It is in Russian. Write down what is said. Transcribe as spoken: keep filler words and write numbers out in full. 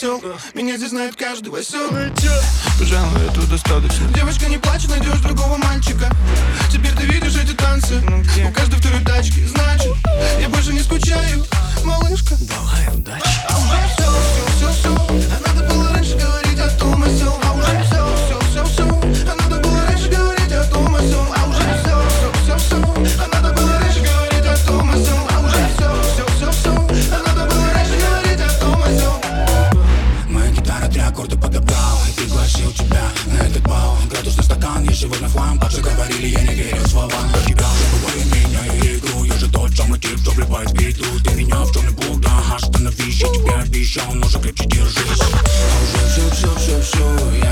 осел. Меня здесь знает каждый осел. Пожалуй, это достаточно. Девочка, не плачь, найдешь другого мальчика. Теперь ты видишь эти танцы у каждой второй тачки. Значит, я больше не скучаю, малышка. Давай, удачи. А уже все, все, все, все. А надо было раньше говорить о том и сём. А уже все, все, все, все. А надо было раньше говорить о том и сём. А уже все, все, все, все. А надо было раньше говорить о том и сём. А уже все, все, все, все. А надо было раньше говорить о том и сём. Моя гитара три аккорда подобрал и пригласил тебя на этот бал. Градус на стакан, я сегодня хлам. Так же говорили, я не верю словам. Про тебя забываю меня и игру. Я же тот самый тип, что вливает в биту. Ты меня в черный блок, да, остановись. Я тебе обещал, но же крепче держись. А уже все, все, все, все.